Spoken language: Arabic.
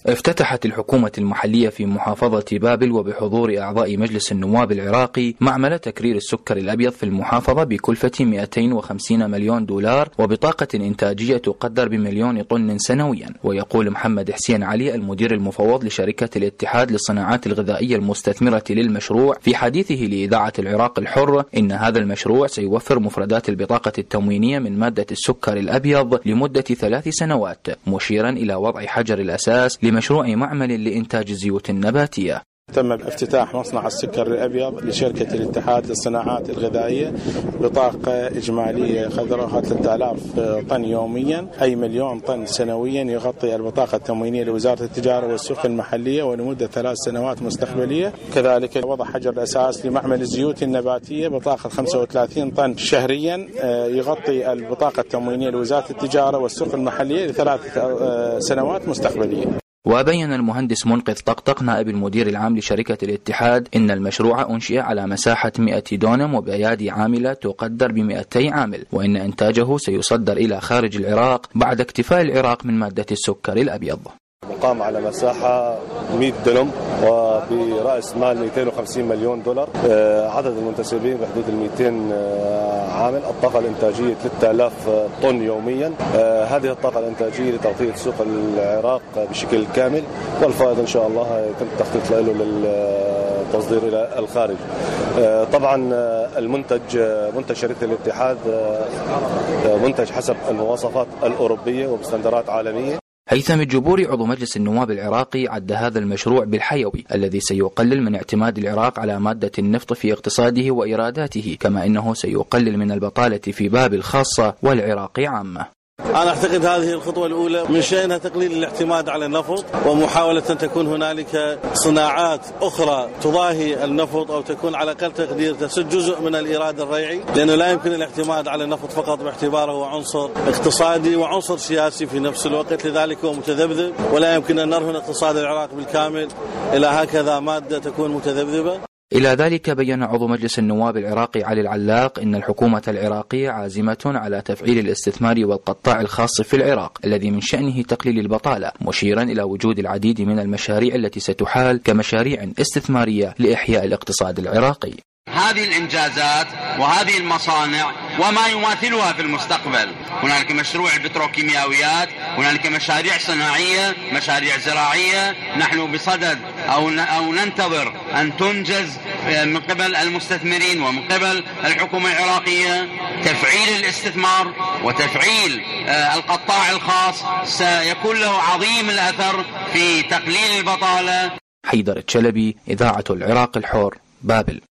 افتتحت الحكومة المحلية في محافظة بابل وبحضور أعضاء مجلس النواب العراقي معمل تكرير السكر الأبيض في المحافظة بكلفة 250 مليون دولار وبطاقة إنتاجية تقدر ب1,000,000 طن سنويا. ويقول محمد حسين علي المدير المفوض لشركة الاتحاد للصناعات الغذائية المستثمرة للمشروع في حديثه لإذاعة العراق الحر إن هذا المشروع سيوفر مفردات البطاقة التموينية من مادة السكر الأبيض لمدة 3 سنوات، مشيرا إلى وضع حجر الأساس لمشروع معمل لإنتاج الزيوت النباتية. تم افتتاح مصنع السكر الأبيض لشركة الاتحاد للصناعات الغذائية بطاقة إجمالية قدرها 3000 طن يوميا، أي 1,000,000 طن سنويا، يغطي البطاقة التموينية لوزارة التجارة والسوق المحلية ولمدة 3 سنوات مستقبلية. كذلك وضع حجر الأساس لمعمل الزيوت النباتية بطاقة 35 طن شهريا، يغطي البطاقة التموينية لوزارة التجارة والسوق المحلية ل3 سنوات مستقبلية. وبين المهندس منقذ طقطق نائب المدير العام لشركة الاتحاد إن المشروع أنشئ على مساحة 100 دونم وبأيادي عاملة تقدر ب200 عامل، وإن إنتاجه سيصدر إلى خارج العراق بعد اكتفاء العراق من مادة السكر الأبيض. مقام على مساحة 100 دونم وبرأس مال 250 مليون دولار، عدد المنتسبين بحدود 200 عامل، الطاقة الإنتاجية 3000 طن يوميا. هذه الطاقة الإنتاجية لتغطية سوق العراق بشكل كامل، والفائض إن شاء الله يتم التخطيط له للتصدير إلى الخارج. طبعا منتج شركة الاتحاد منتج حسب المواصفات الأوروبية وبستندرات عالمية. هيثم الجبوري عضو مجلس النواب العراقي عد هذا المشروع بالحيوي الذي سيقلل من اعتماد العراق على مادة النفط في اقتصاده وإيراداته، كما إنه سيقلل من البطالة في بابل خاصة والعراق عامة. أنا أعتقد هذه الخطوة الأولى من شأنها تقليل الاعتماد على النفط ومحاولة أن تكون هنالك صناعات أخرى تضاهي النفط أو تكون على أقل تقدير تسد جزء من الإيراد الريعي، لأنه لا يمكن الاعتماد على النفط فقط باعتباره عنصر اقتصادي وعنصر سياسي في نفس الوقت، لذلك هو متذبذب ولا يمكن أن نرهن اقتصاد العراق بالكامل إلى هكذا مادة تكون متذبذبة. إلى ذلك بيّن عضو مجلس النواب العراقي علي العلاق إن الحكومة العراقية عازمة على تفعيل الاستثمار والقطاع الخاص في العراق الذي من شأنه تقليل البطالة، مشيرا إلى وجود العديد من المشاريع التي ستحال كمشاريع استثمارية لإحياء الاقتصاد العراقي. هذه الإنجازات وهذه المصانع وما يماثلها في المستقبل، هنالك مشروع البتروكيماويات، هنالك مشاريع صناعية، مشاريع زراعية، نحن بصدد أو ننتظر أن تنجز من قبل المستثمرين ومن قبل الحكومة العراقية تفعيل الاستثمار وتفعيل القطاع الخاص، سيكون له عظيم الأثر في تقليل البطالة. حيدر الشلبي، إذاعة العراق الحر، بابل.